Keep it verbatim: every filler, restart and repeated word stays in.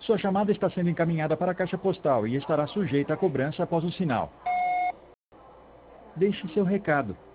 Sua chamada está sendo encaminhada para a caixa postal e estará sujeita a cobrança após o sinal. Deixe seu recado.